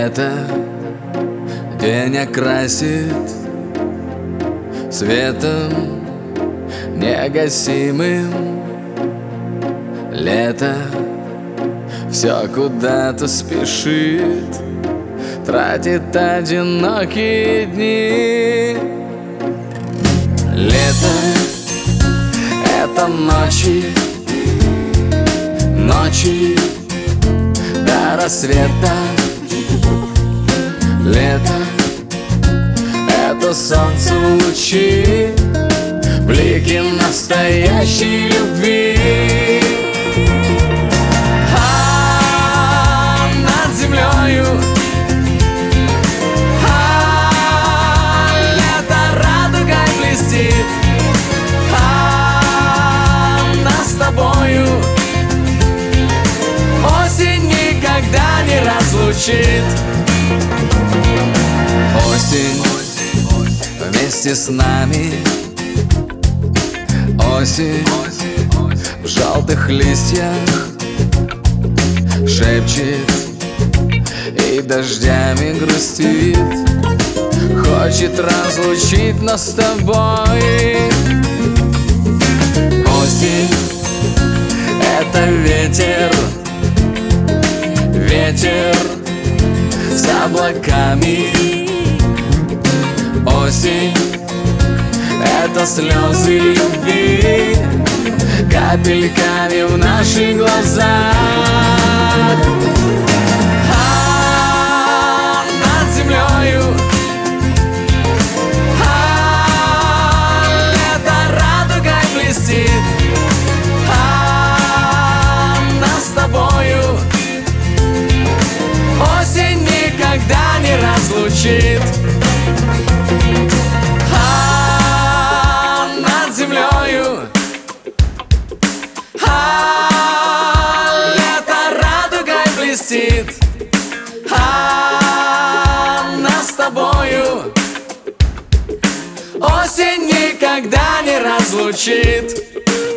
Лето день окрасит светом негасимым. Лето все куда-то спешит, тратит одинокие дни. Лето — это ночи, ночи до рассвета. Лето — это солнце лучи, блики настоящей любви. А над землею лето радугой блестит. А нас с тобою осень никогда не разлучит. Осень вместе с нами, осень в желтых листьях шепчет и дождями грустит, хочет разлучить нас с тобой. Осень — это ветер, ветер с облаками. Осень — это слезы любви, капельками в наших глазах. А над землею лето радугой блестит. А нас с тобою осень никогда не разлучит. А над землею лето радугой блестит. А нас с тобою осень никогда не разлучит.